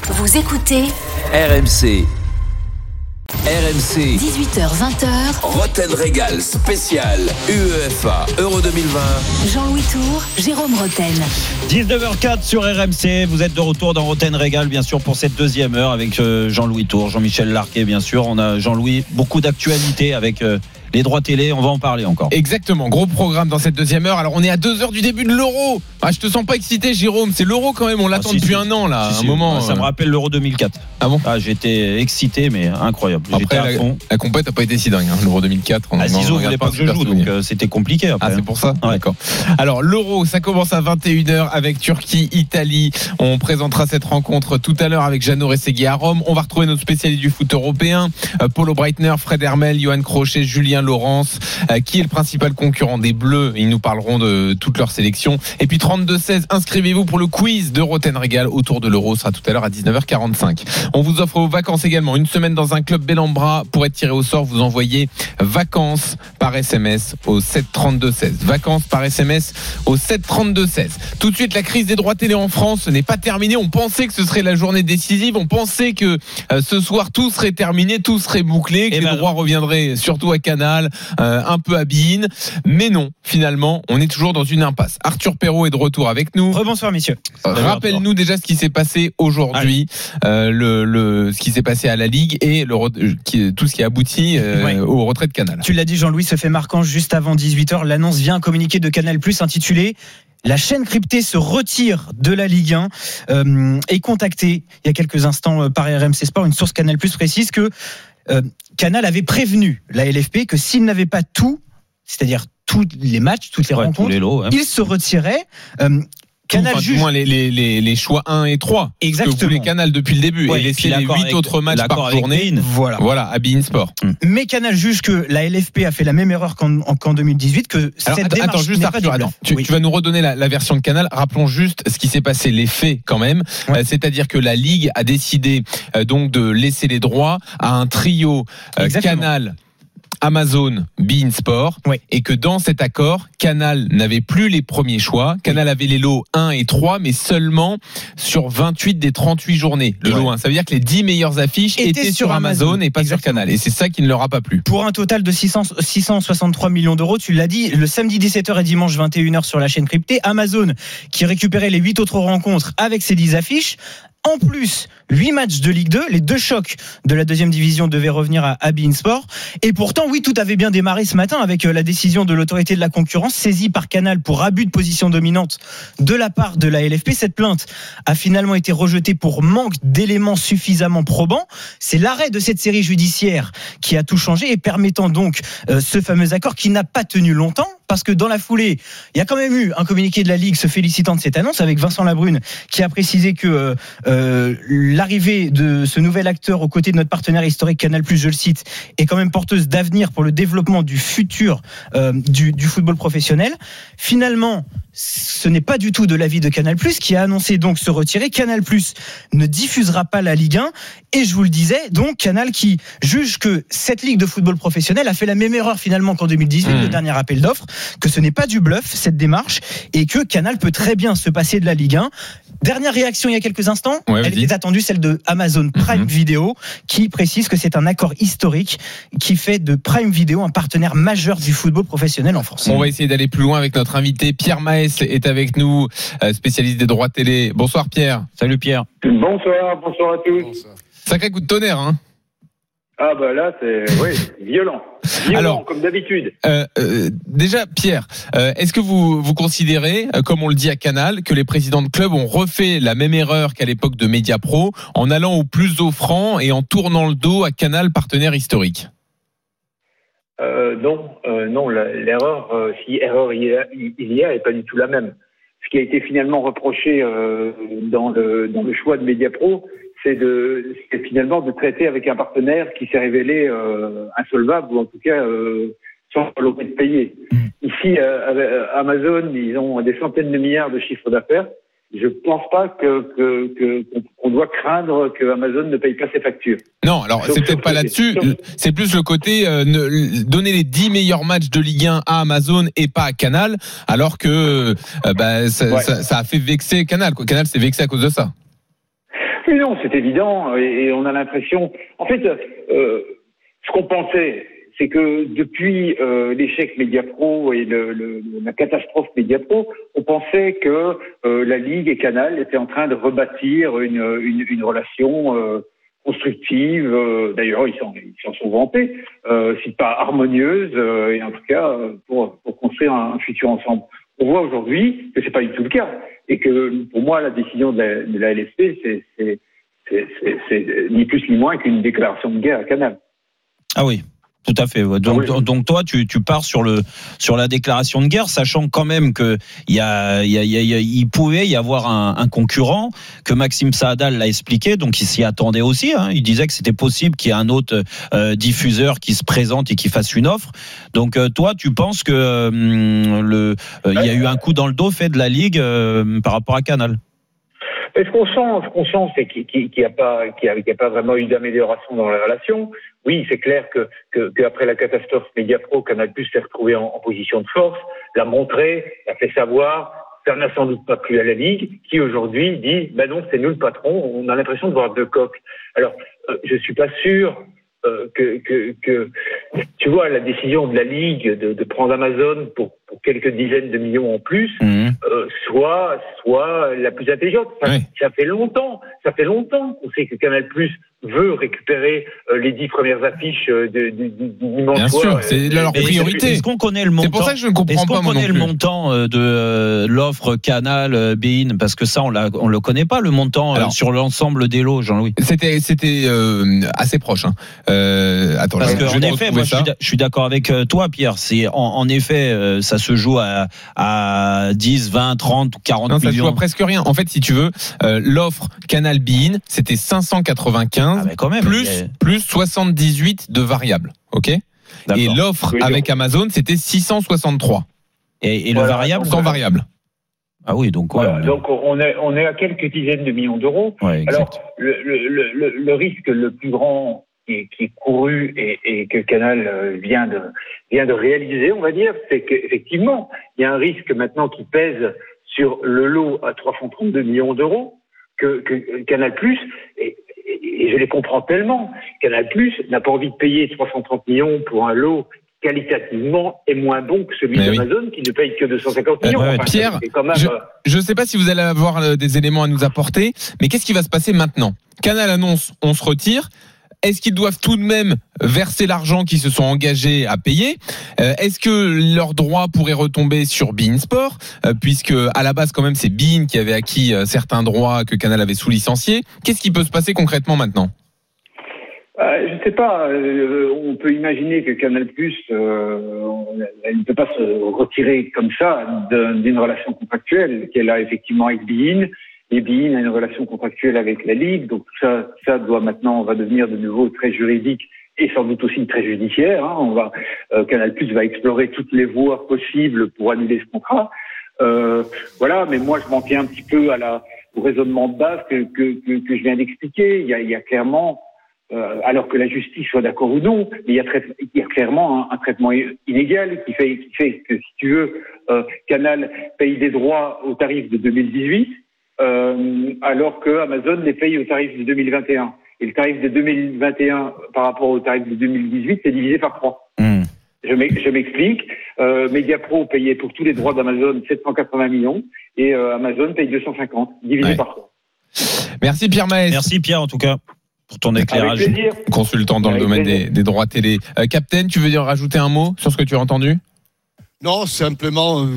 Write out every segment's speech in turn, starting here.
Vous écoutez RMC. RMC 18h-20h Roten Régal spécial UEFA Euro 2020. Jean-Louis Tour, Jérôme Roten. 19h04 sur RMC. Vous êtes de retour dans Roten Régal, bien sûr, pour cette deuxième heure avec Jean-Louis Tour, Jean-Michel Larquet, bien sûr. On a Jean-Louis, beaucoup d'actualités avec les droits télé. On va en parler encore. Exactement, gros programme dans cette deuxième heure. Alors on est à 2 heures du début de l'Euro. Je te sens pas excité, Jérôme. C'est l'Euro quand même, on l'attend depuis un an là. Si, un moment. Ça me rappelle l'Euro 2004. Ah bon? J'étais excité, mais incroyable. J'étais Après, à fond. la compète n'a pas été si dingue, l'Euro 2004. Zizou voulait pas que je joue, donc c'était compliqué après. C'est pour ça. Ouais. D'accord. Alors l'Euro, ça commence à 21h avec Turquie, Italie. On présentera cette rencontre tout à l'heure avec Jeannot Rességui à Rome. On va retrouver notre spécialiste du foot européen, Paulo Breitner, Fred Hermel, Johan Crochet, Julien Laurence, qui est le principal concurrent des Bleus. Ils nous parleront de toute leur sélection. Et puis 32-16, inscrivez-vous pour le quiz de Roten Régal autour de l'Euro. Ce sera tout à l'heure à 19h45. On vous offre vos vacances également. Une semaine dans un club Bellambra. Pour être tiré au sort, vous envoyez vacances par SMS au 732-16. Vacances par SMS au 732-16. Tout de suite, la crise des droits télé en France n'est pas terminée. On pensait que ce serait la journée décisive. On pensait que ce soir, tout serait terminé, tout serait bouclé, que les droits reviendraient surtout à Canal, un peu à beIN. Mais non, finalement, on est toujours dans une impasse. Arthur Perrault est de retour avec nous. Rebonsoir, messieurs. Rappelle-nous déjà ce qui s'est passé aujourd'hui, ce qui s'est passé à la Ligue et tout ce qui a abouti au retrait de Canal. Tu l'as dit, Jean-Louis, ce fait marquant juste avant 18h. L'annonce vient, un communiqué de Canal+ intitulé La chaîne cryptée se retire de la Ligue 1 et contacté il y a quelques instants par RMC Sport. Une source Canal+ précise que Canal avait prévenu la LFP que s'il n'avait pas tout, c'est-à-dire tous les matchs, toutes les rencontres, les lots, il se retirait. Canal juge. Du moins les choix 1 et 3. Exactement. Ce que voulait Canal depuis le début. Et laisser les 8 autres matchs par journée. Voilà, à beIN Sport. Mais Canal juge que la LFP a fait la même erreur qu'en 2018, que cette démarche n'est pas du bluff. Tu vas nous redonner la version de Canal. Rappelons juste ce qui s'est passé, les faits quand même. C'est-à-dire que la Ligue a décidé donc de laisser les droits à un trio Canal, Amazon, beIN Sport, et que dans cet accord, Canal n'avait plus les premiers choix. Canal avait les lots 1 et 3, mais seulement sur 28 des 38 journées. Le lot 1, ça veut dire que les 10 meilleures affiches étaient sur Amazon et pas sur Canal. Et c'est ça qui ne leur a pas plu. Pour un total de 663 millions d'euros, tu l'as dit, le samedi 17h et dimanche 21h sur la chaîne cryptée. Amazon qui récupérait les 8 autres rencontres avec ses 10 affiches. En plus, 8 matchs de Ligue 2, les 2 chocs de la deuxième division devaient revenir à beIN Sport. Et pourtant, oui, tout avait bien démarré ce matin avec la décision de l'autorité de la concurrence saisie par Canal pour abus de position dominante de la part de la LFP. Cette plainte a finalement été rejetée pour manque d'éléments suffisamment probants. C'est l'arrêt de cette série judiciaire qui a tout changé et permettant donc ce fameux accord qui n'a pas tenu longtemps. Parce que dans la foulée, il y a quand même eu un communiqué de la Ligue se félicitant de cette annonce avec Vincent Labrune qui a précisé que l'arrivée de ce nouvel acteur aux côtés de notre partenaire historique Canal+, je le cite, est quand même porteuse d'avenir pour le développement du futur du football professionnel. Finalement, ce n'est pas du tout de l'avis de Canal+, qui a annoncé donc se retirer. Canal+ ne diffusera pas la Ligue 1. Et je vous le disais, donc Canal qui juge que cette Ligue de football professionnel a fait la même erreur finalement qu'en 2018, le dernier appel d'offres, que ce n'est pas du bluff cette démarche et que Canal peut très bien se passer de la Ligue 1. Dernière réaction il y a quelques instants, elle était attendue, celle de Amazon Prime Video, qui précise que c'est un accord historique qui fait de Prime Video un partenaire majeur du football professionnel en France. On va essayer d'aller plus loin avec notre invité. Pierre Maes est avec nous, spécialiste des droits télé. Bonsoir Pierre. Salut Pierre. Bonsoir à tous. Sacré coup de tonnerre, hein. Ah bah là c'est violent. Alors, comme d'habitude. Déjà Pierre, est-ce que vous considérez, comme on le dit à Canal, que les présidents de clubs ont refait la même erreur qu'à l'époque de Mediapro en allant au plus offrant et en tournant le dos à Canal, partenaire historique? Non, l'erreur, si erreur il y a, est pas du tout la même. Ce qui a été finalement reproché dans le choix de Mediapro, c'est finalement de traiter avec un partenaire qui s'est révélé insolvable ou en tout cas sans volonté de payer. Ici, Amazon, ils ont des centaines de milliards de chiffre d'affaires. Je pense pas qu'on doit craindre que Amazon ne paye pas ses factures. Non, alors c'est peut-être pas là-dessus. C'est plus le côté donner les 10 meilleurs matchs de Ligue 1 à Amazon et pas à Canal, alors que ça a fait vexer Canal. Canal s'est vexé à cause de ça. Oui, non, c'est évident, et on a l'impression. En fait, ce qu'on pensait, c'est que depuis l'échec Mediapro et la catastrophe Mediapro, on pensait que la Ligue et Canal étaient en train de rebâtir une relation constructive. D'ailleurs, ils s'en sont vantés, si pas harmonieuse, et en tout cas pour construire un futur ensemble. On voit aujourd'hui que c'est pas du tout le cas, et que pour moi, la décision de la LFP, c'est ni plus ni moins qu'une déclaration de guerre à Canal. Ah oui. Tout à fait. Ouais. Donc toi, tu pars sur la déclaration de guerre, sachant quand même que il pouvait y avoir un concurrent, que Maxime Saadal l'a expliqué, donc il s'y attendait aussi. Hein. Il disait que c'était possible qu'il y ait un autre diffuseur qui se présente et qui fasse une offre. Donc toi, tu penses que il y a eu un coup dans le dos fait de la Ligue par rapport à Canal? Et ce qu'on sent, c'est qu'il n'y a pas vraiment eu d'amélioration dans la relation. Oui, c'est clair que après la catastrophe Mediapro, Canal+ s'est retrouvé en position de force, l'a montré, l'a fait savoir. Ça n'a sans doute pas plu à la Ligue, qui aujourd'hui dit, non, c'est nous le patron. On a l'impression de voir deux coqs. Alors, je suis pas sûr que tu vois, la décision de la Ligue de prendre Amazon pour quelques dizaines de millions en plus, soit la plus intelligente. Ça fait longtemps qu'on sait que Canal+ veut récupérer les 10 premières affiches du dimanche Bien soir. Sûr, c'est leur priorité. Est-ce qu'on connaît le montant? C'est pour ça que je ne comprends pas. Est-ce qu'on connaît le montant de l'offre Canal Bein? Parce que ça, on le connaît pas, le montant sur l'ensemble des lots, Jean-Louis. C'était assez proche. Attends, parce qu'en effet, moi, je suis d'accord avec toi, Pierre. C'est en effet, ça se joue à 10, 20, 30 ou 40 millions. Ça se joue à presque rien. En fait, si tu veux, l'offre Canal Bein, c'était 595 plus 78 de variables. Ok. D'accord. Et l'offre avec Amazon, c'était 663. Et le variable sans variable. Ah oui, donc donc on est à quelques dizaines de millions d'euros. Ouais, alors le risque le plus grand qui est couru et que Canal vient de réaliser, on va dire, c'est qu'effectivement, il y a un risque maintenant qui pèse sur le lot à 332 millions d'euros que Canal+, et je les comprends tellement, Canal+ n'a pas envie de payer 330 millions pour un lot qualitativement est moins bon que celui d'Amazon qui ne paye que 250 millions. Pierre, je ne sais pas si vous allez avoir des éléments à nous apporter, mais qu'est-ce qui va se passer maintenant? Canal annonce, on se retire. Est-ce qu'ils doivent tout de même verser l'argent qu'ils se sont engagés à payer? Est-ce que leurs droits pourraient retomber sur beIN Sport, puisque à la base quand même c'est beIN qui avait acquis certains droits que Canal avait sous-licenciés? Qu'est-ce qui peut se passer concrètement maintenant? Je ne sais pas. On peut imaginer que Canal+, elle ne peut pas se retirer comme ça d'une relation contractuelle qu'elle a effectivement avec beIN. Et beIN a une relation contractuelle avec la Ligue, donc tout ça va devenir de nouveau très juridique et sans doute aussi très judiciaire. Canal+ va explorer toutes les voies possibles pour annuler ce contrat. Voilà, mais moi je m'en tiens un petit peu au raisonnement de base que je viens d'expliquer. Il y a clairement, alors que la justice soit d'accord ou non, mais il y a clairement un traitement inégal qui fait que, si tu veux, Canal paye des droits au tarif de 2018. Alors que Amazon les paye au tarif de 2021. Et le tarif de 2021 par rapport au tarif de 2018, c'est divisé par 3. Je m'explique. Mediapro payait pour tous les droits d'Amazon 780 millions et Amazon paye 250, divisé par 3. Merci Pierre Maes. Merci Pierre en tout cas pour ton éclairage. Avec plaisir. Consultant dans le domaine des droits télé. Captain, tu veux dire rajouter un mot sur ce que tu as entendu? Non, simplement,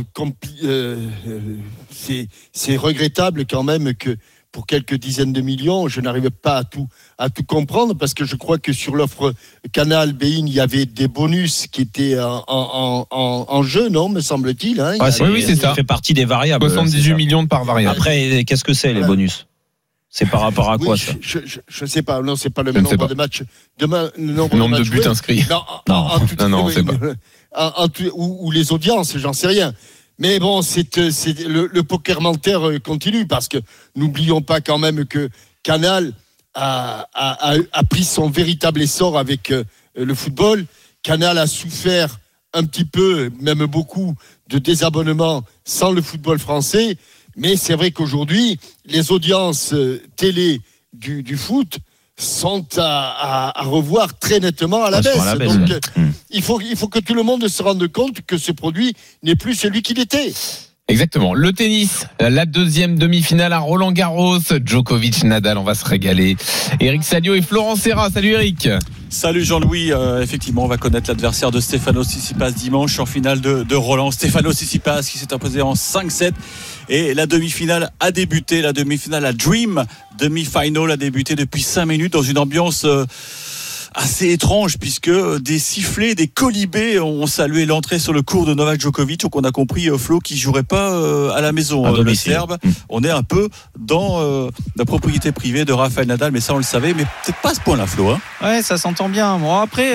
c'est regrettable quand même que pour quelques dizaines de millions, je n'arrive pas à tout comprendre parce que je crois que sur l'offre Canal beIN, il y avait des bonus qui étaient en jeu, non, me semble-t-il. Hein, oui, c'est ça. Ça fait partie des variables. 78 millions de par variable. Après, qu'est-ce que c'est les bonus? C'est par rapport à quoi ça? Je sais pas. Non, c'est pas le même nombre de matchs. Le nombre de buts inscrits. Non, c'est pas. Ou les audiences, j'en sais rien. Mais bon, c'est le poker menteur continue parce que n'oublions pas quand même que Canal a pris son véritable essor avec le football. Canal a souffert un petit peu, même beaucoup, de désabonnement sans le football français. Mais c'est vrai qu'aujourd'hui, les audiences télé du foot sont à revoir très nettement à la baisse. Donc, il faut que tout le monde se rende compte que ce produit n'est plus celui qu'il était. Exactement. Le tennis, la deuxième demi-finale à Roland-Garros. Djokovic, Nadal, on va se régaler. Eric Salio et Florent Serra. Salut Eric. Salut Jean-Louis, effectivement on va connaître l'adversaire de Stefanos Tsitsipas dimanche en finale de Roland. Stefanos Tsitsipas qui s'est imposé en 5-7 et la demi-finale a débuté, la demi-finale à Dream demi-final a débuté depuis 5 minutes dans une ambiance assez étrange puisque des sifflets, des colibés ont salué l'entrée sur le court de Novak Djokovic. Donc on a compris Flo qui jouerait pas à la maison, le Serbe. On est un peu dans la propriété privée de Rafael Nadal, mais ça on le savait, mais peut-être pas à ce point-là Flo. Ouais, ça s'entend bien. Bon, après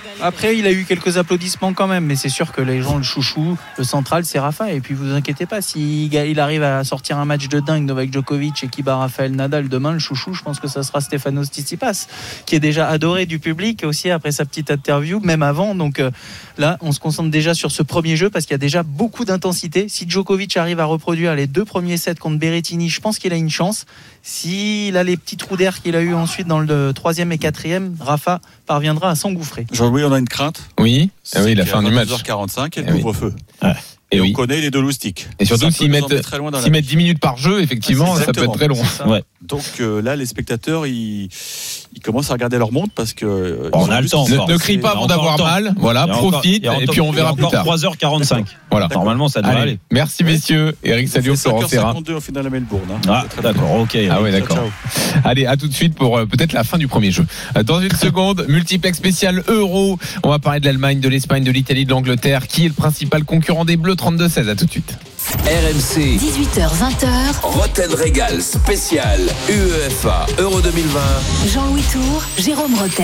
il a eu quelques applaudissements quand même, mais c'est sûr que les gens le chouchou, le central c'est Rafa. Et puis vous inquiétez pas, s'il arrive à sortir un match de dingue Novak Djokovic et qui bat Rafael Nadal demain, le chouchou, je pense que ça sera Stefanos Tsitsipas, qui est déjà adoré du public aussi après sa petite interview, même avant. Donc là on se concentre déjà sur ce premier jeu parce qu'il y a déjà beaucoup d'intensité. Si Djokovic arrive à reproduire les 2 premiers sets contre Berrettini, je pense qu'il a une chance. S'il a les petits trous d'air qu'il a eu ensuite dans le 3e et 4e, Rafa parviendra à s'engouffrer. Jean-Louis, on a une crainte. Oui, la fin du match. 22h45 et le couvre-feu. Ouais. Et on connaît les deux loustiques. Et surtout s'ils mettent 10 minutes par jeu, effectivement, ça peut être très long. Ouais. Donc là, les spectateurs, ils commencent à regarder leur montre parce que on a le temps. Ne crie pas avant d'avoir mal. Voilà, profite et puis on verra plus tard. 3h45. Voilà. Normalement, ça devrait aller. Merci messieurs. Eric Salio, Florent Serra. 5h52 au final à Melbourne. Ah, d'accord, ok. Ah ouais, d'accord. Allez, à tout de suite pour peut-être la fin du premier jeu. Dans une seconde, multiplex spécial Euro. On va parler de l'Allemagne, de l'Espagne, de l'Italie, de l'Angleterre. Qui est le principal concurrent des Bleus? 32-16, à tout de suite. RMC 18h-20h, Roten Régal spécial UEFA Euro 2020. Jean-Louis Tour, Jérôme Roten.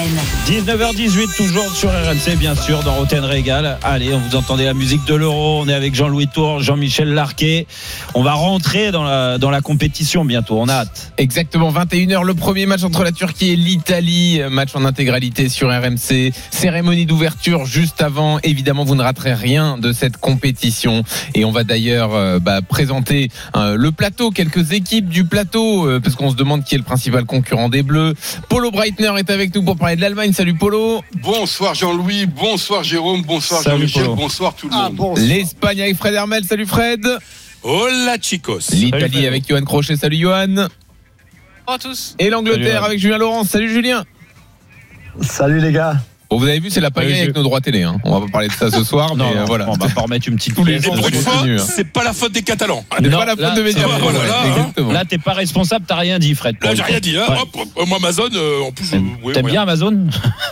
19h18 toujours sur RMC, bien sûr, dans Roten Régal. Allez, vous entendez la musique de l'Euro. On est avec Jean-Louis Tour, Jean-Michel Larquet. On va rentrer dans la compétition bientôt. On a hâte. Exactement, 21h, le premier match entre la Turquie et l'Italie. Match en intégralité sur RMC. Cérémonie d'ouverture juste avant. Évidemment, vous ne raterez rien de cette compétition. Et on va d'ailleurs présenter le plateau, quelques équipes du plateau, parce qu'on se demande qui est le principal concurrent des Bleus. Polo Breitner est avec nous pour parler de l'Allemagne. Salut Polo. Bonsoir Jean-Louis, bonsoir Jérôme, bonsoir Salut Jean-Michel, Polo. bonsoir tout le monde. Bonsoir. L'Espagne avec Fred Hermel. Salut Fred. Hola chicos. L'Italie avec Johan Crochet. Salut Johan. Bonjour à tous. Et l'Angleterre Salut, avec Julien Laurence. Salut Julien. Salut les gars. Bon, vous avez vu, c'est la pagaille avec nos droits télé. Hein. On va pas parler de ça ce soir, mais voilà. On va pas remettre une petite Tous les pièce. jours, Pour une c'est fois, continu, hein. c'est pas la faute des Catalans. C'est Non, pas la là, faute de c'est Mediapro. vrai, voilà, Exactement. Là, t'es pas responsable, t'as rien dit, Fred. Là, j'ai rien dit. Hein. Ouais. Hop, moi, Amazon, en plus, T'aimes bien Amazon?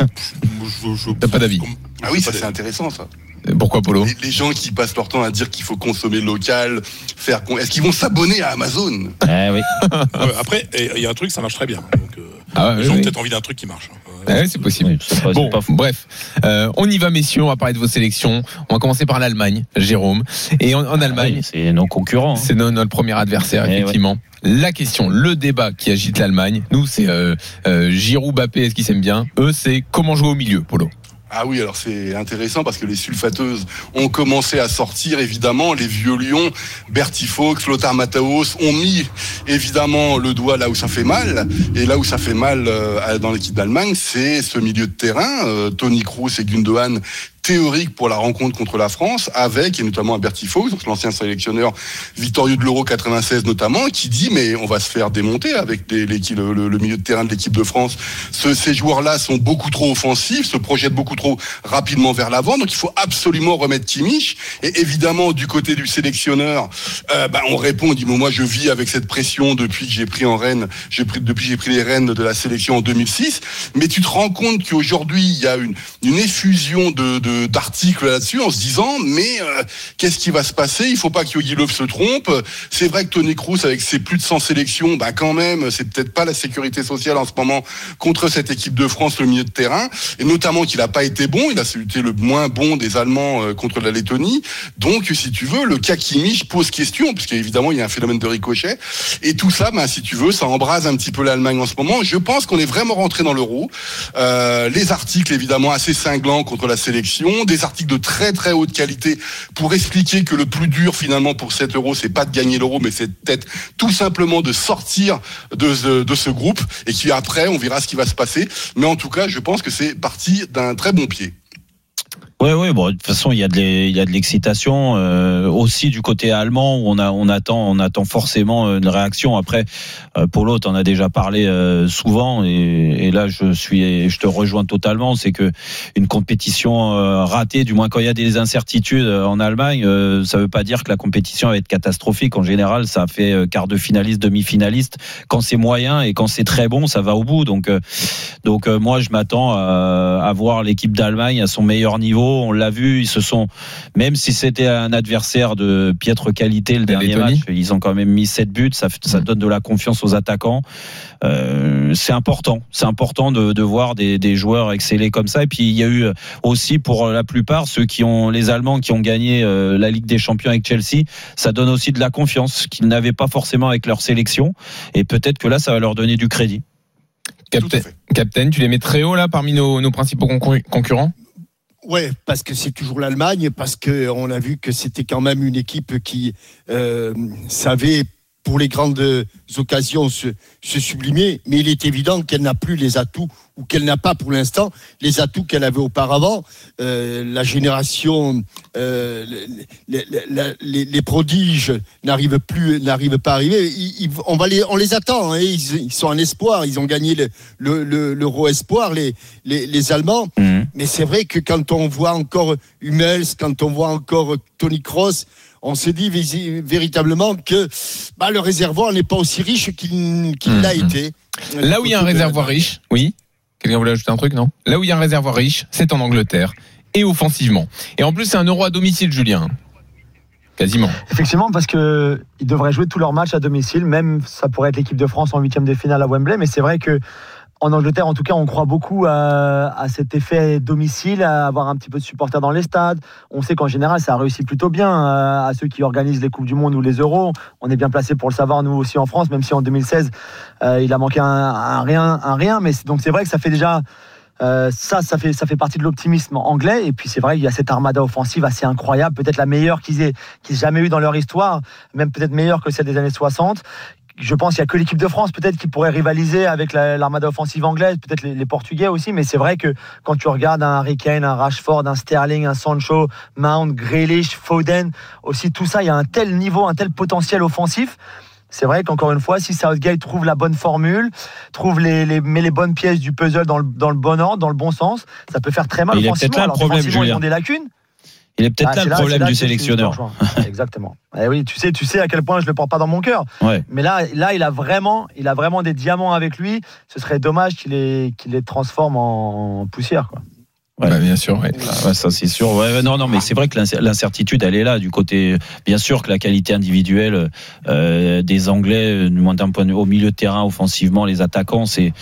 T'as pas d'avis? Ah oui, ça c'est intéressant ça. Pourquoi Polo? Les gens qui passent leur temps à dire qu'il faut consommer local, est-ce qu'ils vont s'abonner à Amazon? Oui. Après, il y a un truc, ça marche très bien. Donc, les gens ont peut-être envie d'un truc qui marche. Ouais, c'est possible. Oui, c'est Bon, pas fou. bref, on y va messieurs, on va parler de vos sélections. On va commencer par l'Allemagne, Jérôme. Et en Allemagne, Oui, c'est nos concurrents. c'est notre premier adversaire, Eh effectivement. La question, le débat qui agite l'Allemagne, nous c'est Giroud, Mbappé, est-ce qu'ils s'aiment bien? Eux, c'est comment jouer au milieu, Polo. Ah oui, alors c'est intéressant parce que les sulfateuses ont commencé à sortir, évidemment. Les vieux lions, Bertie Fox, Lothar Matthäus, ont mis évidemment le doigt là où ça fait mal. Et là où ça fait mal dans l'équipe d'Allemagne, c'est ce milieu de terrain. Toni Kroos et Gundogan, théorique pour la rencontre contre la France, avec, et notamment à Bertie Fox, l'ancien sélectionneur victorieux de l'Euro 96 notamment, qui dit mais on va se faire démonter avec le milieu de terrain de l'équipe de France. Ces joueurs-là sont beaucoup trop offensifs, se projettent beaucoup trop rapidement vers l'avant, donc il faut absolument remettre Kimmich. Et évidemment, du côté du sélectionneur, on répond, on dit moi je vis avec cette pression depuis que j'ai pris les rênes de la sélection en 2006, mais tu te rends compte qu'aujourd'hui il y a une effusion d'articles là-dessus en se disant mais qu'est-ce qui va se passer? Il faut pas que Jogi Löw se trompe. C'est vrai que Toni Kroos avec ses plus de 100 sélections, quand même, c'est peut-être pas la sécurité sociale en ce moment contre cette équipe de France, le milieu de terrain, et notamment qu'il a pas été bon, il a été le moins bon des Allemands contre la Lettonie. Donc si tu veux, le cas Kimmich pose question, parce qu'évidemment il y a un phénomène de ricochet, et tout ça, si tu veux, ça embrase un petit peu l'Allemagne en ce moment. Je pense qu'on est vraiment rentré dans l'Euro. Les articles évidemment assez cinglants contre la sélection d'informations, des articles de très très haute qualité pour expliquer que le plus dur finalement pour cet Euro, c'est pas de gagner l'Euro, mais c'est peut-être tout simplement de sortir de ce groupe et puis après on verra ce qui va se passer. Mais en tout cas, je pense que c'est parti d'un très bon pied. Oui, bon, de toute façon, il y a de l'excitation aussi du côté allemand où on attend forcément une réaction. Après, Polo, t'en as déjà parlé souvent et là je te rejoins totalement. C'est que une compétition ratée, du moins quand il y a des incertitudes en Allemagne, ça veut pas dire que la compétition va être catastrophique. En général, ça fait quart de finaliste, demi-finaliste. Quand c'est moyen et quand c'est très bon, ça va au bout. Donc moi, je m'attends à voir l'équipe d'Allemagne à son meilleur niveau. On l'a vu, ils se sont, même si c'était un adversaire de piètre qualité le dernier match, ils ont quand même mis 7 buts, ça donne de la confiance aux attaquants. C'est important de voir des joueurs exceller comme ça. Et puis il y a eu aussi pour la plupart les Allemands qui ont gagné la Ligue des Champions avec Chelsea, ça donne aussi de la confiance qu'ils n'avaient pas forcément avec leur sélection. Et peut-être que là, ça va leur donner du crédit. Captain, tu les mets très haut là parmi nos principaux concurrents? Ouais, parce que c'est toujours l'Allemagne, parce que on a vu que c'était quand même une équipe qui savait pour les grandes occasions se sublimer, mais il est évident qu'elle n'a plus les atouts, ou qu'elle n'a pas pour l'instant les atouts qu'elle avait auparavant. La génération, les prodiges n'arrivent pas à arriver. On les attend, hein, ils sont en espoir, ils ont gagné l'Euro espoir, les Allemands. Mais c'est vrai que quand on voit encore Hummels, quand on voit encore Toni Kroos, on se dit véritablement que le réservoir n'est pas aussi riche qu'il l'a été. Là où il y a un réservoir riche, oui. Quelqu'un voulait ajouter un truc, non? Là où il y a un réservoir riche, c'est en Angleterre. Et offensivement. Et en plus, c'est un Euro à domicile, Julien. Quasiment. Effectivement, parce qu'ils devraient jouer tous leurs matchs à domicile. Même, ça pourrait être l'équipe de France en 8e de finale à Wembley. Mais c'est vrai que en Angleterre, en tout cas, on croit beaucoup à cet effet domicile, à avoir un petit peu de supporters dans les stades. On sait qu'en général, ça réussit plutôt bien à ceux qui organisent les Coupes du Monde ou les Euros. On est bien placé pour le savoir, nous aussi en France, même si en 2016, il a manqué un rien. Mais donc c'est vrai que ça fait déjà... ça fait partie de l'optimisme anglais. Et puis c'est vrai qu'il y a cette armada offensive assez incroyable, peut-être la meilleure qu'ils aient jamais eu dans leur histoire, même peut-être meilleure que celle des années 60. Je pense qu'il n'y a que l'équipe de France peut-être qui pourrait rivaliser avec l'armada offensive anglaise, peut-être les Portugais aussi, mais c'est vrai que quand tu regardes un Harry Kane, un Rashford, un Sterling, un Sancho, Mount, Grealish, Foden, aussi tout ça, il y a un tel niveau, un tel potentiel offensif. C'est vrai qu'encore une fois, si Southgate trouve la bonne formule, met les bonnes pièces du puzzle dans le bon ordre, dans le bon sens, ça peut faire très mal offensivement. Il est peut-être là le problème, Julien. Ils ont des lacunes. Il est peut-être là le problème du sélectionneur. Exactement. Et oui, tu sais à quel point je le porte pas dans mon cœur. Ouais. Mais là, il a vraiment des diamants avec lui. Ce serait dommage qu'il les transforme en poussière, quoi. Ouais. Bien sûr. Ouais. Ça c'est sûr. Non, mais c'est vrai que l'incertitude, elle est là du côté. Bien sûr que la qualité individuelle des Anglais, du moins d'un point de vue au milieu de terrain, offensivement, les attaquants, c'est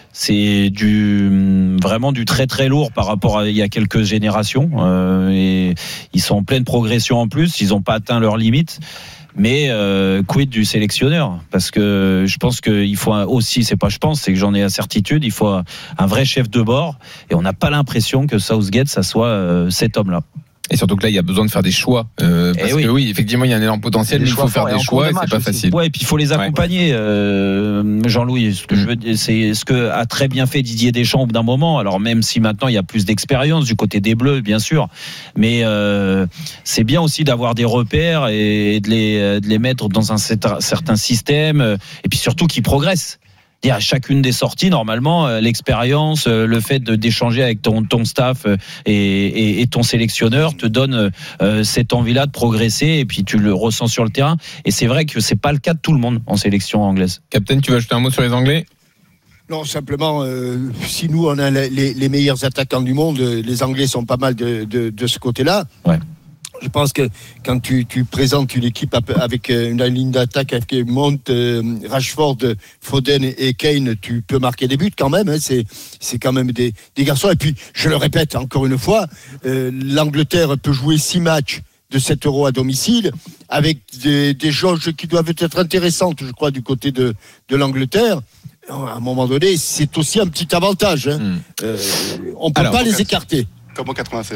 vraiment du très très lourd par rapport à il y a quelques générations, et ils sont en pleine progression en plus, ils n'ont pas atteint leurs limites. Mais quid du sélectionneur? Parce que je pense qu'il faut aussi, c'est que j'en ai la certitude, il faut un vrai chef de bord, et on n'a pas l'impression que Southgate, ça soit cet homme-là. Et surtout que là, il y a besoin de faire des choix. Parce que oui, effectivement, il y a un énorme potentiel, mais il faut faire des choix et c'est pas facile. Ouais, et puis il faut les accompagner. Jean-Louis, ce que je veux dire, c'est ce que a très bien fait Didier Deschamps au bout d'un moment. Alors même si maintenant il y a plus d'expérience du côté des Bleus, bien sûr, mais c'est bien aussi d'avoir des repères et de les mettre dans un certain système, et puis surtout qu'ils progressent. À chacune des sorties, normalement, l'expérience, le fait d'échanger avec ton staff et ton sélectionneur te donne cette envie-là de progresser, et puis tu le ressens sur le terrain. Et c'est vrai que c'est pas le cas de tout le monde en sélection anglaise. Captain, tu veux ajouter un mot sur les Anglais? Non, simplement, si nous on a les meilleurs attaquants du monde, les Anglais sont pas mal de ce côté-là. Ouais. Je pense que quand tu présentes une équipe avec une ligne d'attaque avec Mount, Rashford, Foden et Kane, tu peux marquer des buts quand même. Hein, c'est quand même des garçons. Et puis, je le répète encore une fois, l'Angleterre peut jouer 6 matchs de cet Euro à domicile avec des jauges qui doivent être intéressantes, je crois, du côté de l'Angleterre. À un moment donné, c'est aussi un petit avantage. Hein. On ne peut pas les écarter. Comme en 96.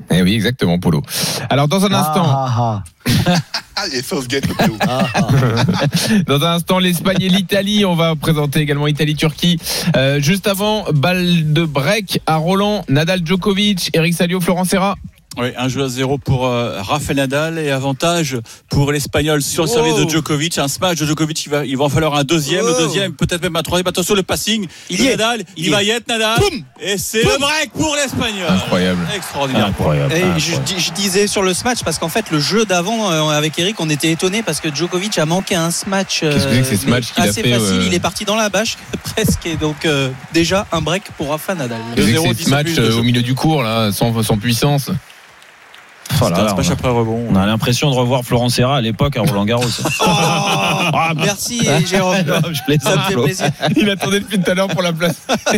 Eh oui, exactement, Polo. Alors, dans un instant. Et Southgate, le Polo. Dans un instant, l'Espagne et l'Italie. On va présenter également Italie-Turquie. Juste avant, balle de break à Roland. Nadal, Djokovic, Eric Salio, Florent Serra. Oui, 1-0 pour Rafael Nadal et avantage pour l'Espagnol sur le service de Djokovic. Un smash de Djokovic, il va en falloir un deuxième, le deuxième, peut-être même un troisième. Attention, le passing. Nadal, il va y être Nadal. Boum, et c'est le break pour l'Espagnol. Incroyable. Extraordinaire. Incroyable. Et je disais sur le smash parce qu'en fait le jeu d'avant avec Eric, on était étonnés parce que Djokovic a manqué un smash Qu'est-ce que c'est ce match qu'il a assez fait, facile. Il est parti dans la bâche presque, et donc déjà un break pour Rafa Nadal. C'est ce match au milieu du court là, sans puissance. Voilà, on a l'impression de revoir Florent Serra à l'époque à Roland Garros. Merci Jérôme. Ça me fait plaisir. Il attendait depuis tout à l'heure pour la place.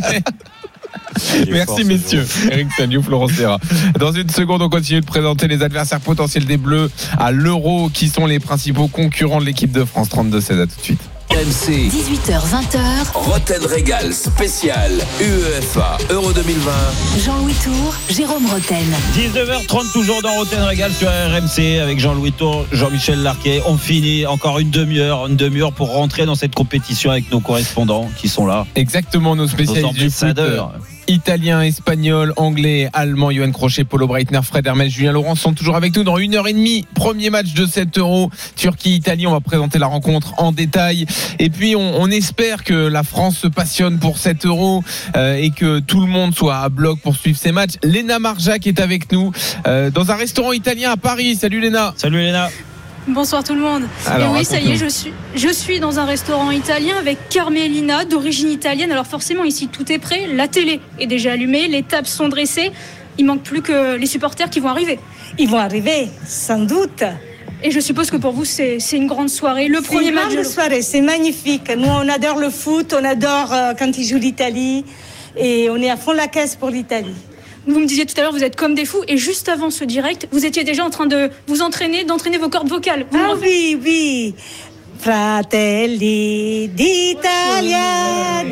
Merci messieurs. Eric Salio, Florent Serra. Dans une seconde, on continue de présenter les adversaires potentiels des Bleus à l'Euro, qui sont les principaux concurrents de l'équipe de France. 32-16, à tout de suite. RMC 18h-20h Roten Régal spécial UEFA Euro 2020. Jean-Louis Tour, Jérôme Roten. 19h30 toujours dans Roten Régal sur RMC avec Jean-Louis Tour, Jean-Michel Larquet. On finit encore une demi-heure pour rentrer dans cette compétition avec nos correspondants qui sont là. Exactement, nos spécialistes du foot. Italien, espagnol, anglais, allemand, Johan Crochet, Polo Breitner, Fred Hermel, Julien Laurent sont toujours avec nous dans 1h30. Premier match de cet Euro, Turquie-Italie. On va présenter la rencontre en détail. Et puis, on espère que la France se passionne pour cet Euro et que tout le monde soit à bloc pour suivre ces matchs. Léna Marjac est avec nous dans un restaurant italien à Paris. Salut Léna. Salut Léna. Bonsoir tout le monde. Alors, et oui, ça y est, je suis dans un restaurant italien avec Carmelina, d'origine italienne. Alors forcément, ici, tout est prêt. La télé est déjà allumée, les tables sont dressées. Il manque plus que les supporters qui vont arriver. Ils vont arriver, sans doute. Et je suppose que pour vous, c'est une grande soirée. Le premier match de soirée, c'est magnifique. Nous, on adore le foot, on adore quand ils jouent l'Italie. Et on est à fond la caisse pour l'Italie. Vous me disiez tout à l'heure, vous êtes comme des fous. Et juste avant ce direct, vous étiez déjà en train de vous entraîner, d'entraîner vos cordes vocales. Oui. Fratelli d'Italia,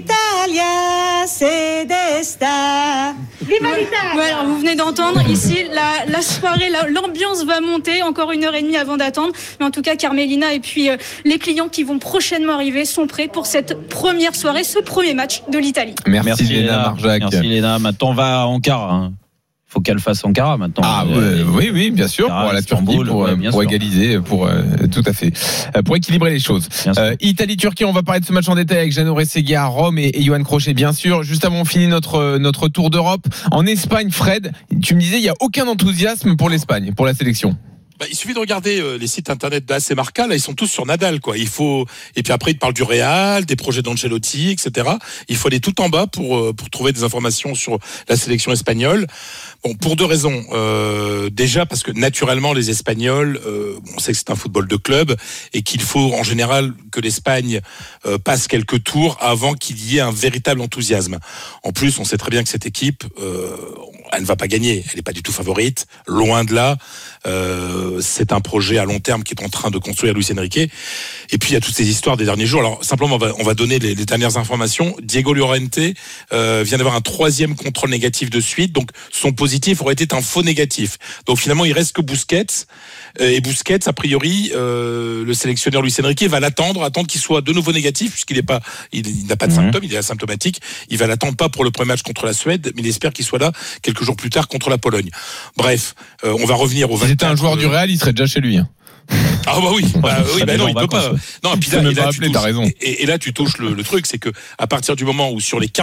c'est d'esta. Viva l'Italia! Ouais, alors vous venez d'entendre ici la soirée, l'ambiance va monter encore 1h30 avant d'attendre. Mais en tout cas, Carmelina et puis les clients qui vont prochainement arriver sont prêts pour cette première soirée, ce premier match de l'Italie. Merci Léna Marjac. Merci Léna. Maintenant, on va à Ankara. Faut qu'elle fasse Ankara maintenant. Oui, bien sûr, Ankara, pour la Turquie, pour égaliser, tout à fait, pour équilibrer les choses. Italie-Turquie, on va parler de ce match en détail avec Jeannot Rességui à Rome et Johan Crochet, bien sûr. Juste avant, on finit notre tour d'Europe. En Espagne, Fred, tu me disais, il n'y a aucun enthousiasme pour l'Espagne, pour la sélection. Il suffit de regarder les sites internet d'AS Marca, là ils sont tous sur Nadal quoi. Et puis après ils te parlent du Real, des projets d'Ancelotti, etc. Il faut aller tout en bas pour trouver des informations sur la sélection espagnole. Bon, pour deux raisons. Déjà parce que naturellement les Espagnols, on sait que c'est un football de club et qu'il faut en général que l'Espagne passe quelques tours avant qu'il y ait un véritable enthousiasme. En plus, on sait très bien que cette équipe, elle ne va pas gagner. Elle n'est pas du tout favorite, loin de là. C'est un projet à long terme qui est en train de construire Luis Enrique. Et puis il y a toutes ces histoires des derniers jours. Alors simplement, on va donner les dernières informations. Diego Llorente vient d'avoir un 3e contrôle négatif de suite. Donc son positif aurait été un faux négatif. Donc finalement, il reste que Busquets. Et Busquets, a priori, le sélectionneur Luis Enrique va attendre qu'il soit de nouveau négatif, puisqu'il n'a pas de symptômes, il est asymptomatique. Il va l'attendre pas pour le premier match contre la Suède, mais il espère qu'il soit là quelques jours plus tard contre la Pologne. Bref, on va revenir au 24. Si c'était un joueur du Real, il serait déjà chez lui. Ah bah oui, non, il peut pas. Non, puis là, tu touches le truc, c'est que à partir du moment où sur les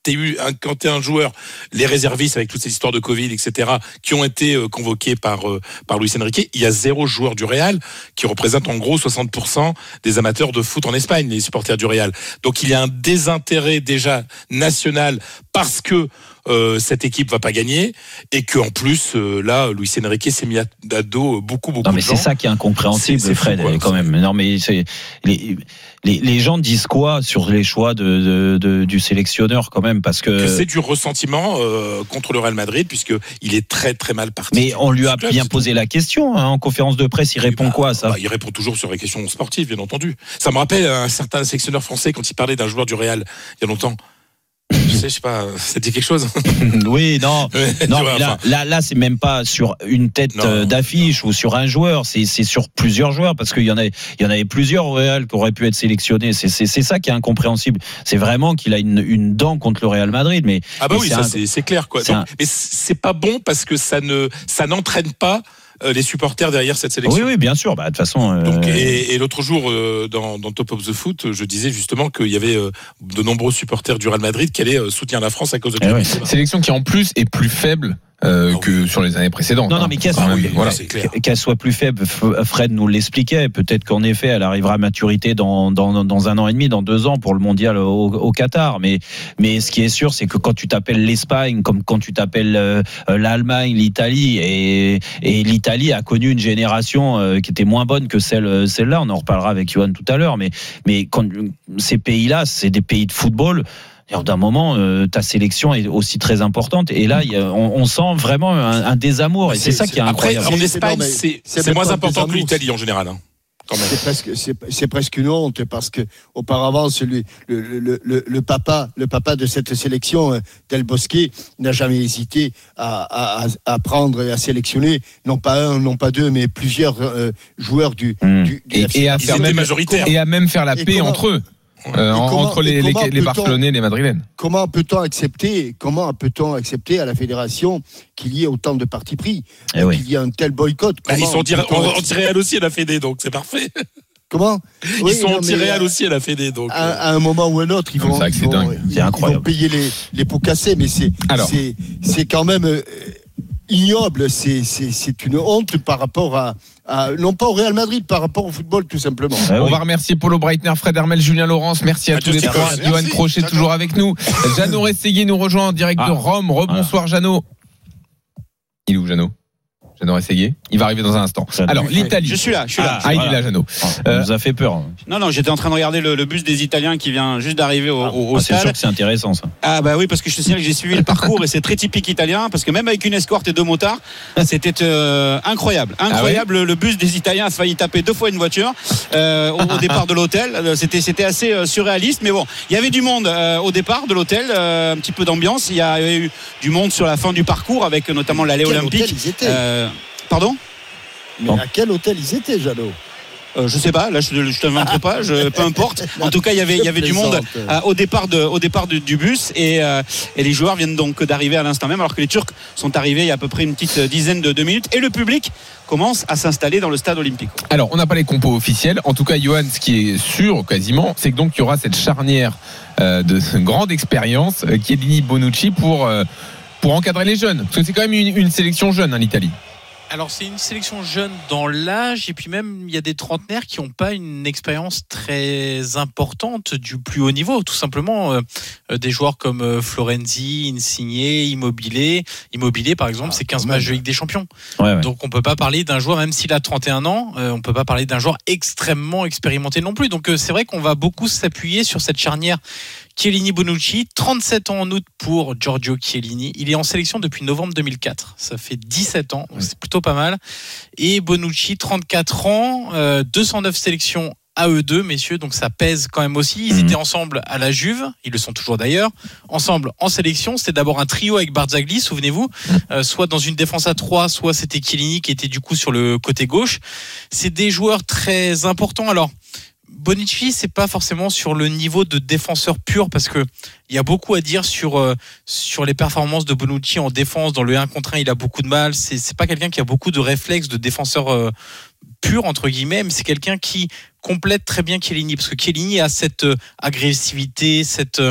41 joueurs, les réservistes avec toutes ces histoires de Covid, etc., qui ont été convoqués par Luis Enrique, il y a 0 joueur du Real qui représente en gros 60% des amateurs de foot en Espagne, les supporters du Real. Donc il y a un désintérêt déjà national parce que cette équipe va pas gagner et que en plus là Luis Enrique s'est mis à dos beaucoup non, mais de gens. C'est ça qui est incompréhensible, Fred, quand même. Non mais c'est les gens disent quoi sur les choix du sélectionneur quand même, parce que c'est du ressentiment contre le Real Madrid, puisque il est très très mal parti. Mais on lui a bien posé la question en conférence de presse. Il répond quoi à ça? Il répond toujours sur les questions sportives, bien entendu. Ça me rappelle un certain sélectionneur français quand il parlait d'un joueur du Real il y a longtemps. Je sais pas, ça dit quelque chose. Oui, non, là, c'est même pas sur une tête d'affiche ou sur un joueur, c'est sur plusieurs joueurs parce qu'il y en avait plusieurs au Real qui auraient pu être sélectionnés. C'est ça qui est incompréhensible. C'est vraiment qu'il a une dent contre le Real Madrid, mais c'est clair quoi. Mais c'est pas bon parce que ça n'entraîne pas les supporters derrière cette sélection. Oui, bien sûr. De toute façon. Donc, et l'autre jour, dans Top of the Foot, je disais justement qu'il y avait de nombreux supporters du Real Madrid qui allaient soutenir la France à cause de sélection qui en plus est plus faible que sur les années précédentes. Non, mais qu'elle soit plus faible, Fred nous l'expliquait. Peut-être qu'en effet, elle arrivera à maturité dans 1 an et demi, dans 2 ans pour le mondial au Qatar. Mais ce qui est sûr, c'est que quand tu t'appelles l'Espagne, comme quand tu t'appelles l'Allemagne, l'Italie, et l'Italie a connu une génération qui était moins bonne que celle-là. On en reparlera avec Johan tout à l'heure. Mais quand ces pays-là, c'est des pays de football. D'un moment, ta sélection est aussi très importante. Et là, on sent vraiment un désamour. Et c'est ça qui est incroyable. Après, en Espagne, c'est moins important que l'Italie en général. C'est presque une honte parce que auparavant, le papa de cette sélection, Del Bosque, n'a jamais hésité à prendre et à sélectionner non pas un, non pas deux, mais plusieurs joueurs et à faire même faire la paix entre eux. Entre les Barcelonais et les Madrilènes. Comment peut-on accepter à la fédération qu'il y ait autant de partis pris, qu'il y ait un tel boycott? Ils sont anti-Real aussi à la Fédé, donc c'est parfait. Comment? Ils sont anti-Real aussi à la Fédé, donc. À un moment ou un autre, ils vont payer les pots cassés, mais c'est quand même ignoble. C'est une honte par rapport à non pas au Real Madrid, par rapport au football tout simplement. On va remercier Paulo Breitner, Fred Hermel, Julien Laurence. Merci à tous les trois. Johan Crochet toujours avec nous. Jeannot Rességuier nous rejoint en direct de Rome. Rebonsoir Jeannot. Il est où Jeannot? Jeannot Rességuier. Il va arriver dans un instant. Alors l'Italie. Je suis là. Il est là Jeannot. Ça nous a fait peur. Non, j'étais en train de regarder le bus des Italiens qui vient juste d'arriver au stade. C'est sûr que c'est intéressant ça. Ah bah oui, parce que je te signale que j'ai suivi le parcours et c'est très typique italien parce que même avec une escorte et 2 motards, c'était incroyable. Le bus des Italiens a failli taper 2 fois une voiture au départ de l'hôtel. C'était assez surréaliste, mais bon, il y avait du monde au départ de l'hôtel, un petit peu d'ambiance. Il y a eu du monde sur la fin du parcours avec notamment l'allée olympique. Pardon? Mais à quel hôtel ils étaient, Jeannot? Je sais pas, là je t'inventerai pas, peu importe. En tout cas, il y avait du monde au départ du bus et les joueurs viennent donc d'arriver à l'instant même, alors que les Turcs sont arrivés il y a à peu près une petite dizaine de minutes et le public commence à s'installer dans le stade olympique. Alors, on n'a pas les compos officiels. En tout cas, Johan, ce qui est sûr quasiment, c'est que donc il y aura cette charnière de grande expérience, Chiellini-Bonucci pour encadrer les jeunes. Parce que c'est quand même une sélection jeune, l'Italie. Alors c'est une sélection jeune dans l'âge et puis même il y a des trentenaires qui n'ont pas une expérience très importante du plus haut niveau. Tout simplement des joueurs comme Florenzi, Insigne, Immobile par exemple, c'est 15 matchs de Ligue des Champions. Donc on peut pas parler d'un joueur, même s'il a 31 ans, on peut pas parler d'un joueur extrêmement expérimenté non plus. Donc c'est vrai qu'on va beaucoup s'appuyer sur cette charnière Chiellini-Bonucci, 37 ans en août pour Giorgio Chiellini. Il est en sélection depuis novembre 2004. Ça fait 17 ans, c'est plutôt pas mal. Et Bonucci, 34 ans, 209 sélections à eux deux, messieurs, donc ça pèse quand même aussi. Ils étaient ensemble à la Juve, ils le sont toujours d'ailleurs, ensemble en sélection. C'était d'abord un trio avec Barzagli, souvenez-vous, soit dans une défense à 3, soit c'était Chiellini qui était du coup sur le côté gauche. C'est des joueurs très importants. Alors, Bonucci, c'est pas forcément sur le niveau de défenseur pur parce que il y a beaucoup à dire sur les performances de Bonucci en défense. Dans le 1 contre 1, il a beaucoup de mal. C'est pas quelqu'un qui a beaucoup de réflexes de défenseur pur entre guillemets, mais c'est quelqu'un qui complète très bien Chiellini parce que Chiellini a cette agressivité,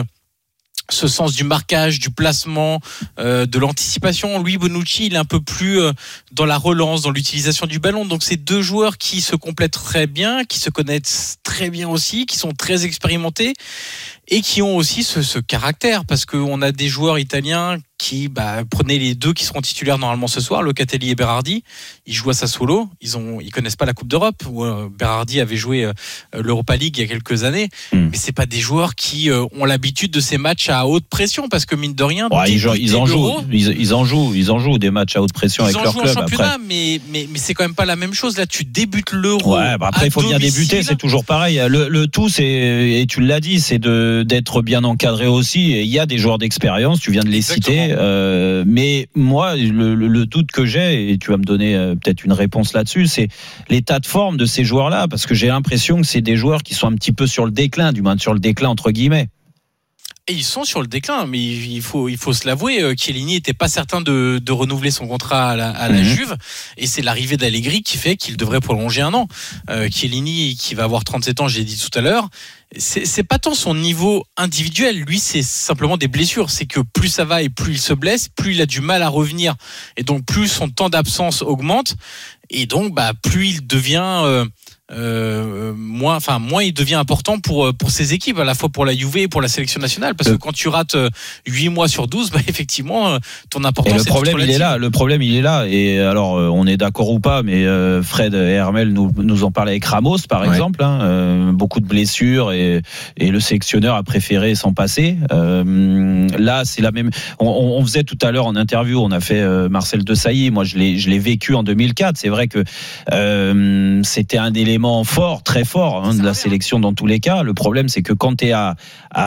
ce sens du marquage, du placement, de l'anticipation. Lui, Bonucci, il est un peu plus dans la relance, dans l'utilisation du ballon. Donc, c'est 2 joueurs qui se complètent très bien, qui se connaissent très bien aussi, qui sont très expérimentés et qui ont aussi ce caractère. Parce qu'on a des joueurs italiens qui prenez les deux qui seront titulaires normalement ce soir, Locatelli et Berardi. Ils jouent à Sassuolo. Ils connaissent pas la Coupe d'Europe. Berardi avait joué l'Europa League il y a quelques années, mais c'est pas des joueurs qui ont l'habitude de ces matchs à haute pression, parce que mine de rien, ils en jouent des matchs à haute pression avec leur club. Ils en jouent en championnat, après. mais c'est quand même pas la même chose. Là, tu débutes l'Euro. Ouais, après il faut bien débuter, c'est toujours pareil. Le tout, c'est, et tu l'as dit, c'est d'être bien encadré aussi. Et il y a des joueurs d'expérience, tu viens de les citer. Mais moi, le doute que j'ai, et tu vas me donner peut-être une réponse là-dessus, c'est l'état de forme de ces joueurs-là, parce que j'ai l'impression que c'est des joueurs qui sont un petit peu sur le déclin, du moins sur le déclin entre guillemets. Et ils sont sur le déclin, mais il faut se l'avouer, Chiellini n'était pas certain de renouveler son contrat à la Juve, et c'est l'arrivée d'Allegri qui fait qu'il devrait prolonger 1 an. Chiellini, qui va avoir 37 ans, j'ai dit tout à l'heure, c'est pas tant son niveau individuel, lui c'est simplement des blessures, c'est que plus ça va et plus il se blesse, plus il a du mal à revenir, et donc plus son temps d'absence augmente, et donc plus il devient moins il devient important pour ces équipes, à la fois pour la Juve et pour la sélection nationale, parce que quand tu rates 8 mois sur 12, effectivement ton importance. Et le problème il est là, et alors on est d'accord ou pas, mais Fred et Hermel nous en parlaient avec Ramos par exemple, beaucoup de blessures, et le sélectionneur a préféré s'en passer. Là c'est la même, on faisait tout à l'heure en interview, on a fait Marcel Desailly, moi je l'ai vécu en 2004, c'est vrai que c'était un élément fort, très fort de la sélection dans tous les cas. Le problème c'est que quand tu es à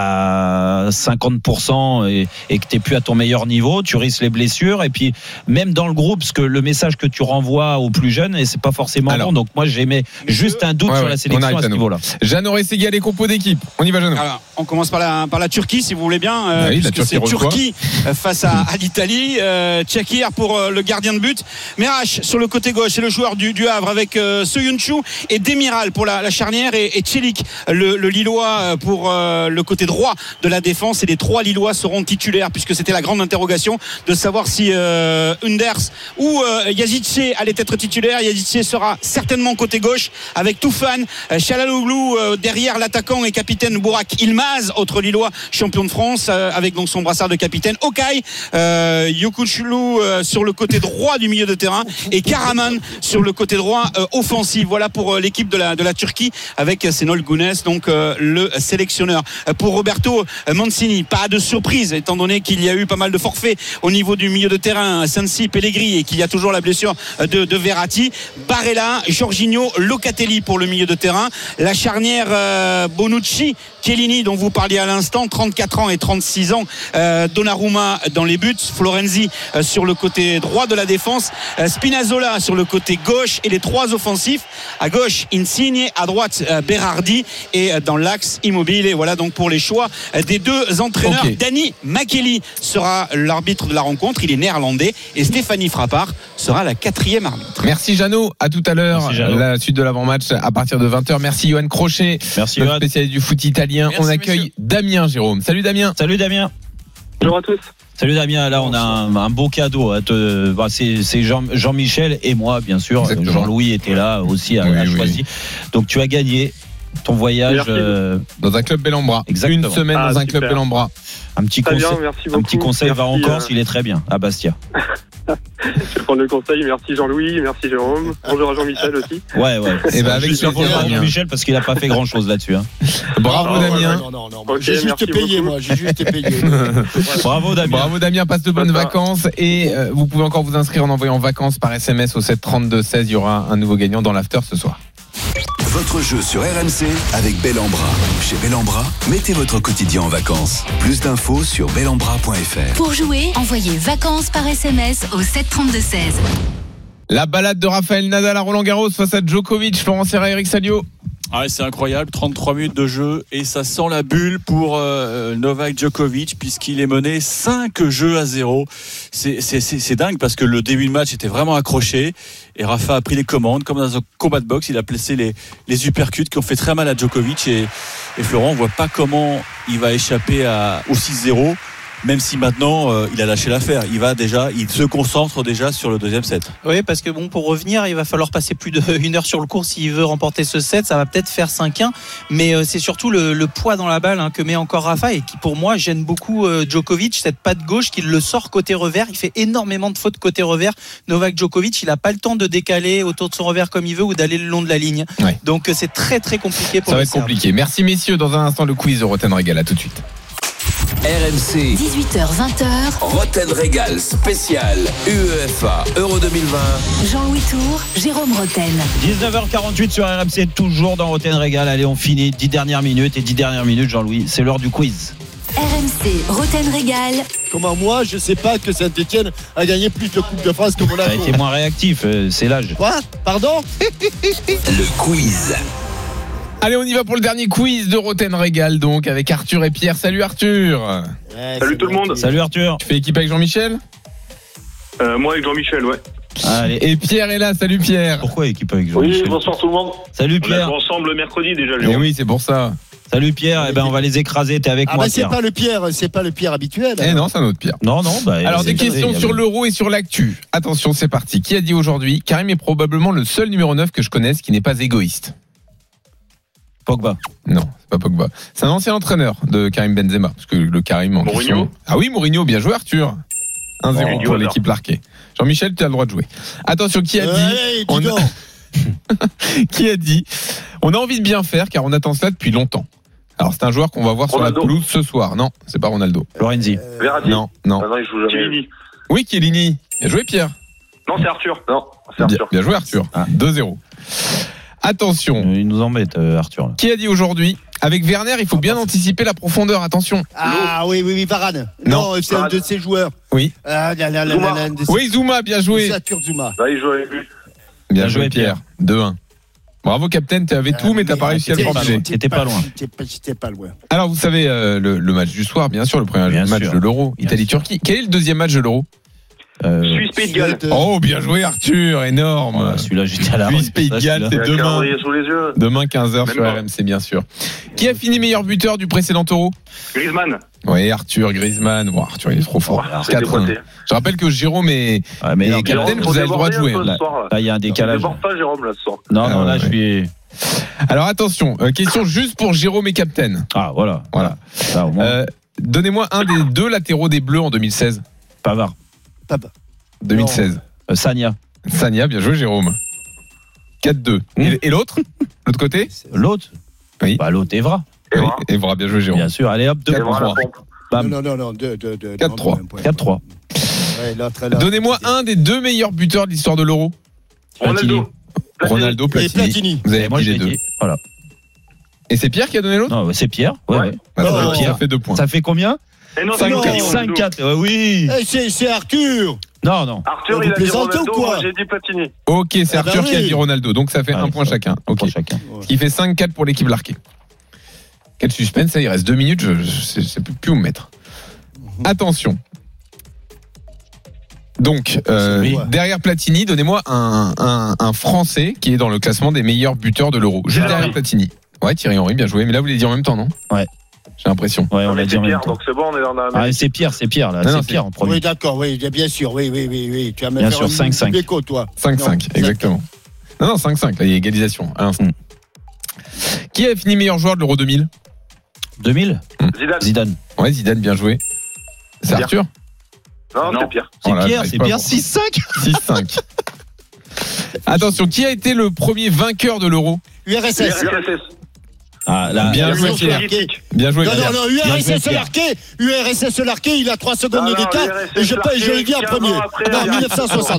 50% et que tu n'es plus à ton meilleur niveau, tu risques les blessures, et puis même dans le groupe, parce que le message que tu renvoies aux plus jeunes, et c'est pas forcément bon, donc moi j'aimais juste un doute sur la sélection à ce niveau-là. Jeannot Rességuier, les compos d'équipe, on y va Jeannot. Alors, on commence par la Turquie si vous voulez bien, puisque c'est Turquie face à l'Italie. Tchakir pour le gardien de but, Merash sur le côté gauche, c'est le joueur du Havre avec Soyuncu, et Demiral pour la charnière, et Celik le Lillois pour le côté droit de la défense. Et les 3 Lillois seront titulaires, puisque c'était la grande interrogation de savoir si Unders ou Yazice allait être titulaire. Yazice sera certainement côté gauche, avec Toufan, Çalhanoğlu derrière l'attaquant et capitaine Burak Yılmaz, autre Lillois champion de France, avec donc son brassard de capitaine. Okay, Yokuşlu sur le côté droit du milieu de terrain, et Karaman sur le côté droit offensif. Voilà pour l'équipe de la Turquie, avec Şenol Güneş, donc le sélectionneur. Pour Roberto Mancini, pas de surprise étant donné qu'il y a eu pas mal de forfaits au niveau du milieu de terrain, Sensi, Pellegrini, et qu'il y a toujours la blessure de Verratti. Barella, Jorginho, Locatelli pour le milieu de terrain. La charnière Bonucci, Chiellini dont vous parliez à l'instant, 34 ans et 36 ans. Donnarumma dans les buts, Florenzi sur le côté droit de la défense, Spinazzola sur le côté gauche, et les 3 offensifs. À gauche Insigne, à droite Berardi, et dans l'axe Immobile. Et voilà donc pour les choix des 2 entraîneurs. Dani Makeli sera l'arbitre de la rencontre, il est néerlandais, et Stéphanie Frappard sera la 4e arbitre. Merci Jeannot, à tout à l'heure. La suite de l'avant-match à partir de 20h. Merci Johan Crochet, notre spécialiste du foot italien. Merci, on accueille monsieur Damien, Jérôme. Salut Damien. Salut Damien. Bonjour à tous. Salut Damien, là on a un beau cadeau à te... c'est Jean-Michel et moi bien sûr. Exactement. Jean-Louis était là aussi à choisi. Donc tu as gagné ton voyage dans un club Bellambra. Exactement. Une semaine dans un club Bellambra. Un petit conseil va en Corse, il est très bien à Bastia. Je vais prendre le conseil. Merci Jean-Louis, merci Jérôme. Bonjour à Jean-Michel aussi. Ouais. Et avec Jean-Michel, parce qu'il n'a pas fait grand-chose là-dessus. Bravo Damien. Non. J'ai juste payé, moi. Bravo Damien. Bravo Damien, passe de bonnes vacances. Et vous pouvez encore vous inscrire en envoyant vacances par SMS au 732-16. Il y aura un nouveau gagnant dans l'after ce soir. Votre jeu sur RMC avec Bellambra. Chez Bellambra, mettez votre quotidien en vacances. Plus d'infos sur bellambra.fr. Pour jouer, envoyez vacances par SMS au 732-16. La balade de Rafael Nadal à Roland-Garros face à Djokovic. Florent Serra, Eric Salio. Ouais, c'est incroyable, 33 minutes de jeu, et ça sent la bulle pour Novak Djokovic, puisqu'il est mené 5-0. C'est dingue, parce que le début de match était vraiment accroché, et Rafa a pris les commandes comme dans un combat de boxe. Il a placé les uppercuts qui ont fait très mal à Djokovic, et Florent, on voit pas comment il va échapper au 6-0. même si maintenant il a lâché l'affaire. Il se concentre déjà sur le deuxième set. Oui, parce que pour revenir, il va falloir passer plus d'1 heure sur le court s'il veut remporter ce set. Ça va peut-être faire 5-1, mais c'est surtout le poids dans la balle que met encore Rafa et qui pour moi gêne beaucoup Djokovic, cette patte gauche qui le sort côté revers. Il fait énormément de fautes côté revers. Novak Djokovic, il n'a pas le temps de décaler autour de son revers comme il veut ou d'aller le long de la ligne. Ouais. Donc c'est très très compliqué pour ça va être compliqué. Merci messieurs, dans un instant le quiz de Roten Régal, à tout de suite. RMC 18h-20h Roten Régal spécial UEFA Euro 2020. Jean-Louis Tour, Jérôme Roten. 19h48 sur RMC, toujours dans Roten Régal. Allez, on finit 10 dernières minutes. Et 10 dernières minutes, Jean-Louis, c'est l'heure du quiz. RMC Roten Régal. Comment moi, je sais pas que Saint-Etienne a gagné plus de Coupe de France que Monaco. Ça a été moins réactif, c'est l'âge. Quoi ? Pardon ? Le quiz. Allez, on y va pour le dernier quiz de Roten Régal, donc avec Arthur et Pierre. Salut Arthur. Salut tout le monde. Salut Arthur. Tu fais équipe avec Jean-Michel ? Moi avec Jean-Michel, ouais. Allez. Et Pierre est là, salut Pierre. Pourquoi équipe avec Jean-Michel ? Oui, bonsoir tout le monde. Salut Pierre. On est ensemble mercredi déjà. Et oui, c'est pour ça. Salut Pierre, on va les écraser, t'es avec moi. C'est pas le Pierre habituel. Eh non, c'est un autre Pierre. Non. Alors des questions sur l'Euro et sur l'actu. Attention, c'est parti. Qui a dit aujourd'hui Karim est probablement le seul numéro 9 que je connaisse qui n'est pas égoïste. Pogba. Non, c'est pas Pogba. C'est un ancien entraîneur de Karim Benzema. Parce que le Karim en question. Ah oui, Mourinho, bien joué Arthur. 1-0 pour l'équipe Larquet. Jean-Michel, tu as le droit de jouer. Attention, qui a dit Qui a dit on a envie de bien faire car on attend cela depuis longtemps. Alors c'est un joueur qu'on va voir Ronaldo. Sur la pelouse ce soir. Non, c'est pas Ronaldo. Lorenzi. Verratti. Non. Ah non, il joue jamais. Chiellini. Oui, Chiellini. Bien joué Pierre. Non, c'est Arthur. Non, c'est Arthur. Bien joué Arthur. 2-0. Attention. Il nous embête Arthur. Là. Qui a dit aujourd'hui avec Werner, il faut bien anticiper la profondeur. Attention. Ah oui, Varane. Non, c'est un de ses joueurs. Oui. Oui, Zouma, bien joué. Satur Zouma. Là, il joue avec lui. Bien joué Pierre. 2-1. Bravo capitaine, tu avais tout mais t'as pas réussi à le formuler. T'étais pas loin. J'étais pas loin. Alors vous savez le match du soir, bien sûr, le premier match de l'Euro, Italie-Turquie. Quel est le deuxième match de l'Euro ? Suisse-Pays de Galles. Oh, bien joué Arthur, énorme. Celui-là, j'étais à la Suisse-Pays de Galles, c'est demain 15h sur RMC, bien sûr. Qui a fini meilleur buteur du précédent Euro ? Griezmann. Oui, Arthur Griezmann. Bon, Arthur, il est trop fort. 4-1. Je rappelle que Jérôme et capitaine, vous avez le droit de jouer. Là, il y a un décalage. Ne pas Jérôme là ce soir. Non, là, je suis. Alors attention, question juste pour Jérôme et capitaine. Ah, voilà. Ça, au moins. Donnez-moi un des deux latéraux des Bleus en 2016. Pavard. 2016. Sagna, bien joué Jérôme. 4-2. Et l'autre ? L'autre côté ? L'autre ? Oui. L'autre, Evra. Oui, Evra, bien joué Jérôme. Bien sûr, allez hop, 4-3. Non, 4-3. Donnez-moi un des deux meilleurs buteurs de l'histoire de l'Euro. Ronaldo, Platini. Vous avez dit les deux. Voilà. Et c'est Pierre qui a donné l'autre ? Non, c'est Pierre. Ouais. Pierre, ça fait 2 points. Ça fait combien ? 5-4. Oui. C'est Arthur. Non. Arthur, il a dit Ronaldo, moi j'ai dit Platini. Ok, c'est Arthur qui a dit Ronaldo. Donc ça fait 1 point chacun. Ok. Ce qui fait 5-4 pour l'équipe Larquet. Quel suspense, ça, il reste 2 minutes, je sais plus où me mettre. Attention. Donc, derrière Platini, donnez-moi un Français qui est dans le classement des meilleurs buteurs de l'Euro. Juste derrière Platini. Ouais, Thierry Henry, bien joué. Mais là, vous l'avez dit en même temps, non ? Ouais. J'ai l'impression. Ouais, on l'a dit en même temps. Donc c'est bon, on est dans la. Ah, c'est Pierre là. C'est Pierre en premier. Oui, d'accord, oui, bien sûr, oui. Tu as bien sûr, 5-5. Toi. 5-5, exactement. Non, 5-5, là, il y a égalisation à l'instant. Qui a fini meilleur joueur de l'Euro 2000 ? 2000 ? Zidane. Ouais, Zidane, bien joué. C'est Arthur ? Non, c'est Pierre. C'est Pierre, 6-5 6-5. Attention, qui a été le premier vainqueur de l'Euro ? URSS. Ah, là, bien joué Pierre. Bien joué. Non, URSS Larquet, il a 3 secondes de décart. Et je le dis en premier. Non, 1960.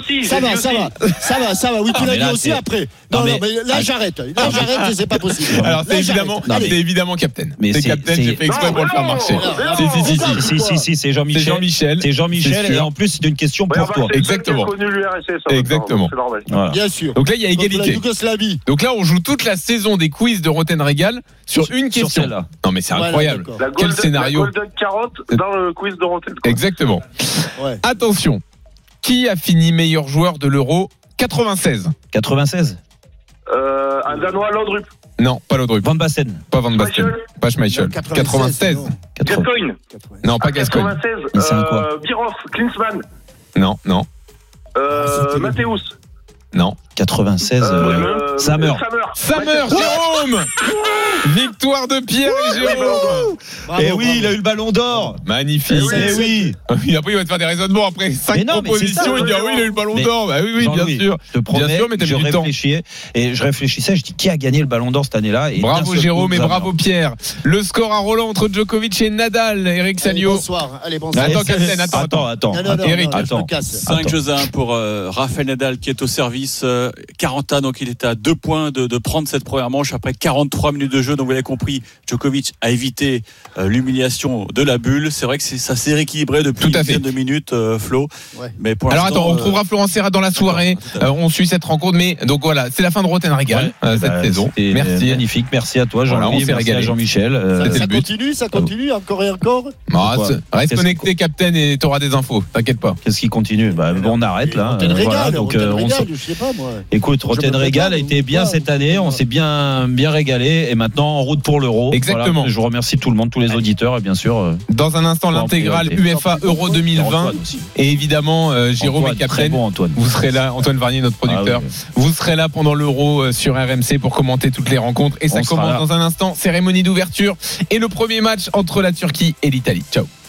Ça va. Oui, tu l'as dit aussi après. Non, mais là, j'arrête. C'est pas possible. Alors, c'est évidemment Captain. C'est Captain, j'ai fait exprès pour le faire marcher. Si, c'est Jean-Michel. C'est Jean-Michel, et en plus, c'est une question pour toi. Exactement. Exactement. Bien sûr. Donc là, il y a égalité. Donc là, on joue toute la saison des quiz de Roten Régal sur une question. Non, mais c'est incroyable. Quel scénario. La Golden Carotte dans le quiz de Roten. Exactement. Attention. Qui a fini meilleur joueur de l'Euro 96 96 un Danois, Laudrup. Non, pas Laudrup. Van Basten. Pas Van Basten. Pas Schmeichel. 96. Gascoigne. Non, pas Gascoigne. 96. Birhoff, Klinsmann. Non. Mathéus. Non. 96. Sammer, Jérôme. Victoire de Pierre et Jérôme. Et oui, il a eu le ballon d'or. Magnifique. Et oui. Après, il va te faire des raisonnements après 5 propositions. Il dit oui, il a eu le ballon d'or. Bah oui, bien sûr. Je te promets, bien sûr, mais je réfléchissais et je réfléchissais. Je dis qui a gagné le ballon d'or cette année-là. Bravo Jérôme et bravo Pierre. Le score à Roland entre Djokovic et Nadal. Eric Salio. Bonsoir. Allez, bonsoir. Attends. Eric, attends. 5-1 pour Rafael Nadal qui est au service. 40 ans, donc il était à 2 points de prendre cette première manche après 43 minutes de jeu. Donc vous l'avez compris, Djokovic a évité l'humiliation de la bulle. C'est vrai que ça s'est rééquilibré depuis une dizaine de minutes, Flo. Ouais. Mais pour alors attends, on retrouvera Florent Serra dans la soirée. On suit cette rencontre, mais donc voilà, c'est la fin de Roten Régal cette saison. Merci, magnifique. Merci à toi, Jean-Louis. Merci à Jean-Michel. Ça continue, encore et encore. Reste connecté, Captain, et t'auras des infos. T'inquiète pas. Qu'est-ce qui continue? On arrête là. Donc je sais pas moi. Écoute, Roten Régal a été bien cette année. On s'est bien régalé et maintenant en route pour l'Euro. Exactement. Voilà, je vous remercie tout le monde, tous les auditeurs et bien sûr. Dans un instant, l'intégrale UEFA Euro 2020 et évidemment Jérôme et Captain. Vous serez là, Antoine Varnier, notre producteur. Vous serez là pendant l'Euro sur RMC pour commenter toutes les rencontres et ça commence dans un instant. Cérémonie d'ouverture et le premier match entre la Turquie et l'Italie. Ciao.